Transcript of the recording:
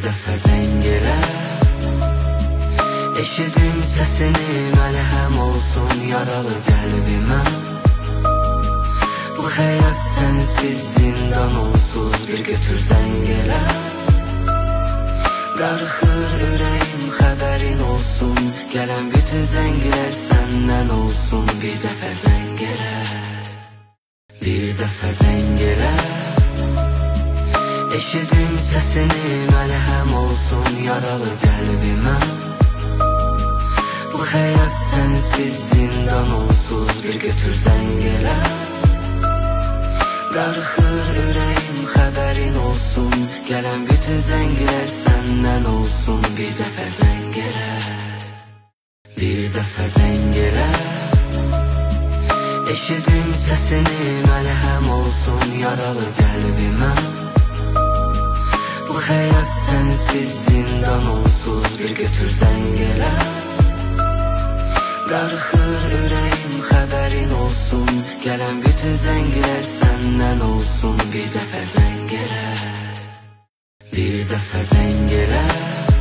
dəfə zəng elə. Eşidim səsini, məlhəm olsun yaralı qəlbimə. Bu həyat sənsiz zindan onsuz, bir götür zəng elə. Darıxır ürəyim, xəbərin olsun, gələn bütün zənglər səndən olsun. Bir dəfə zəng elə, bir dəfə zəng elə. Eşidim səsini, məlhəm olsun yaralı qəlbimə. Bu həyat sənsiz zindan onsuz, bir götür zəng elə. Darıxır ürəyim, xəbərin olsun, gələn bütün zənglər səndən olsun. Bir dəfə zəng elə, bir dəfə zəng elə. Eşidim səsini, məlhəm olsun yaralı qəlbimə. Bu həyat sənsiz zindan onsuz, bir götür zəng elə. Darıxır ürəyim, xəbərin olsun, gələn bütün zənglər səndən olsun. Bir dəfə zəng elə, bir dəfə zəng elə.